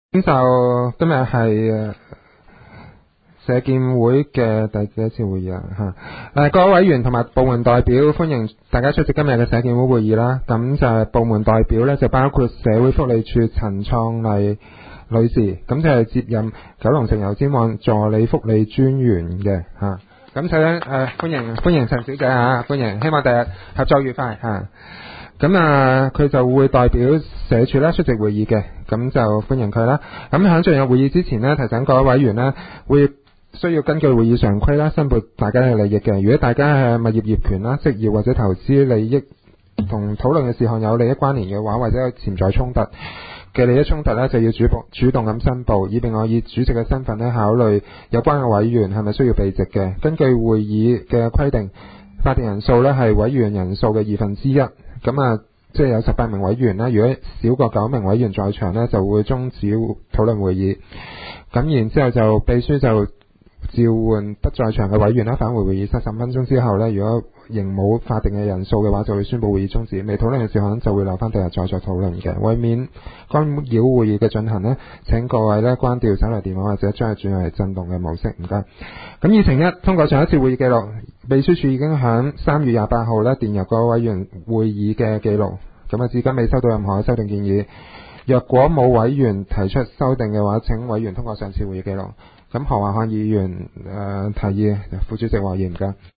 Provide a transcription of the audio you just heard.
咁就今日係社建會嘅第幾次會議各位委員同埋部門代表，歡迎大家出席今日嘅社建會會議啦。咁就係部門代表呢，就包括社會福利署陳創麗女士，咁就係接任九龍城油尖旺助理福利專員嘅咁首先歡迎陳小姐歡迎，希望第日合作愉快咁佢就會代表社署啦出席會議嘅，咁就歡迎佢啦。咁喺進入會議之前呢，提醒各位委員呢，會需要根據會議常規啦，申報大家嘅利益嘅。如果大家係物業業權啦、職業或者投資利益同討論嘅事項有利益關聯嘅話，或者有潛在衝突嘅利益衝突呢，就要主動咁申報，以便我以主席嘅身份呢考慮有關嘅委員係咪需要避席嘅。根據會議嘅規定，法定人數呢係委員人數嘅1/2。咁即係有18名委員啦。如果少過9名委員在場呢，就會終止討論會議。咁然之後就秘書就召喚不在場嘅委員啦，返回會議室。15分鐘之後呢，如果仍冇法定嘅人數嘅話，就會宣佈會議終止。未討論嘅時候就會留翻第日再作討論嘅。為免干擾會議嘅進行呢，請各位呢關掉手提電話或者將佢轉為震動嘅模式。唔該。咁議程一，通過上一次會議記錄，秘書處已經喺3月28號呢電郵各位委員會議嘅記錄。咁至今未收到任何嘅修訂建議。若果冇委員提出修訂嘅話，請委員通過上次會議記錄。咁何華漢議員提議副主席話言㗎。